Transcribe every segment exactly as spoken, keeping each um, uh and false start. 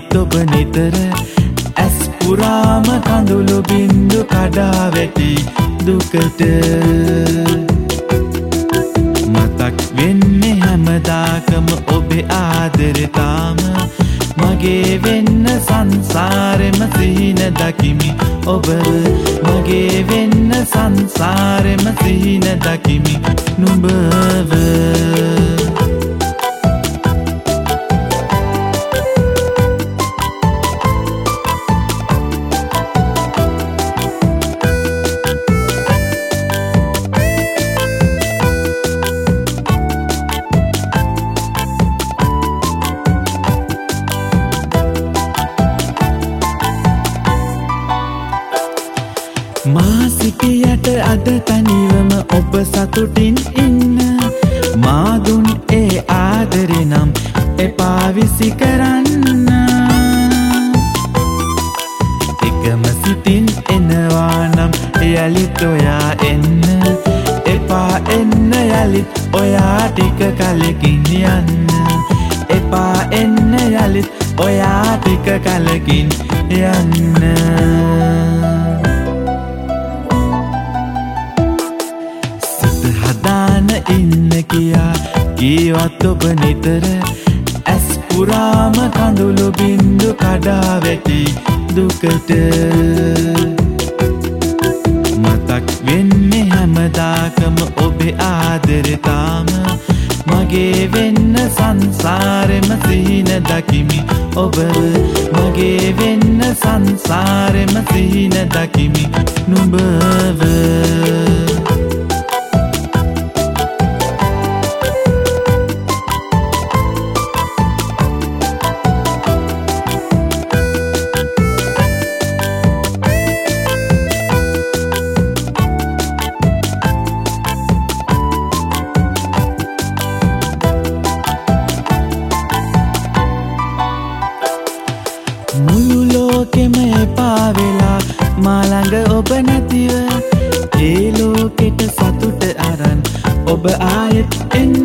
කිව්වත් ඔබ නිතර ඇස් පුරාම කඳුළු බින්දු කඩා වැටි දුකට මතක් වෙන්නේ හැමදාකම ඔබේ ආදරේ තාම මගේ වෙන්න සංසාරෙම සිහින දකිමි ඔබ මගේ වෙන්න සංසාරෙම සිහින දකිමි නුඹව මා සිටියට අද තනිවම ඔබ සතුටින් ඉන්න මා දුන් ඒ ආදරේ නම් එපා විසි කරන්න එකම සිතින් එනවා නම් යලිත් ඔයා එන්න එපා එන්න යලිත් ඔයා ටික කලකින් යන්න එපා එන්න යලිත් ඔයා ටික කලකින් යන්න හදාන ඉන්න කියා කිව්වත් ඔබ නිතර ඇස් පුරාම කඳුළු බින්දු කඩා වැටි දුකට මතක් වෙන්නේ හැමදාකම ඔබේ ආදරේ තාම මගේ වෙන්න සංසාරෙම සිහින දකිමි ඔබ මගේ වෙන්න සංසාරෙම සිහින දකිමි නුඹව මුළු ලෝකෙම එපා වෙලා මා ළඟ ඔබ නැතිව ඒ ලෝකෙට සතුට අරන් ඔබ ආයෙත් එන්න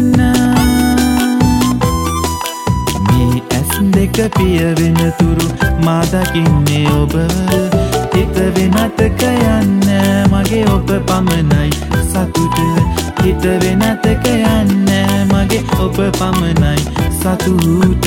මේ ඇස් දෙක පිය වෙන තුරු මා දකින්නේ ඔබ හිත වෙනතක යන්න මගේ ඔබ පමණයි සතුට හිත වෙනතක යන්න මගේ ඔබ පමණයි සතුට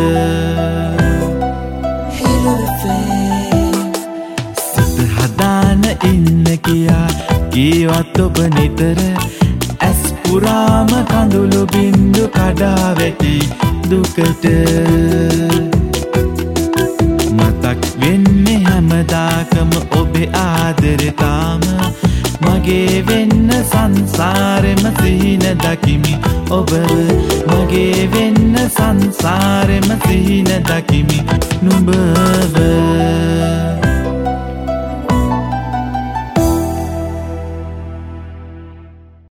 සිත හදාන ඉන්න කියා කිව්වත් ඔබ නිතර ඇස් පුරාම කඳුළු බින්දු කඩා වැටි දුකට මතක් වෙන්නේ හැමදාකම ඔබේ ආදරේ තාම මගේ වෙන්න සංසාරෙම සිහින දකිමි ඔබ මගේ වෙන්න සංසාරෙම සිහින දකිමි නුඹව